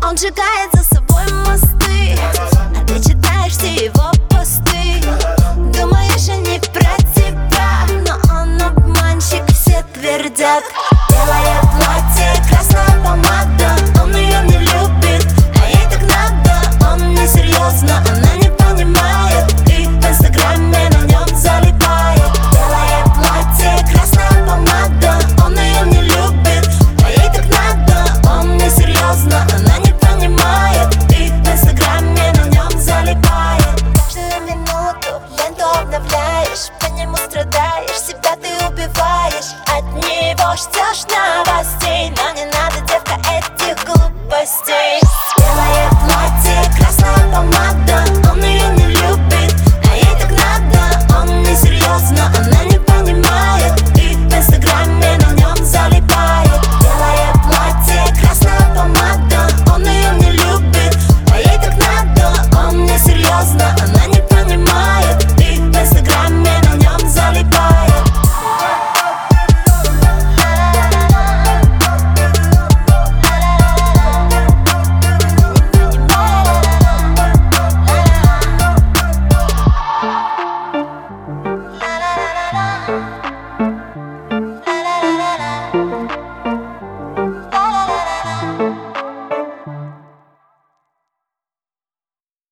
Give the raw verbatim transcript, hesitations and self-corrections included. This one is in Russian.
Он сжигает за собой мосты, а ты читаешь все его посты. Думаешь, они про тебя, но он обманщик, все твердят. Белое платье, красная помада, он ее не любит, а ей так надо. Он не серьезно, она не понимает, и в инстаграме на нем залипает. Белое платье, красная помада, он ее не любит, а ей так надо. Он не серьезно, она не понимает, и в инстаграме на нем залипает. Каждую минуту ленту обновляешь, по нему страдаешь, себя ты убиваешь. От него ждешь новостей, но не надо, девка, этих глупостей. Белое платье, красная помада, он ее не любит, а ей так надо. Он не серьезно, она не понимает, и в инстаграме на нем залипает. Белое платье, красная помада, он ее не любит, а ей так надо. Он не серьезно, она не понимает, и в инстаграме на нем залипает. La la la la la.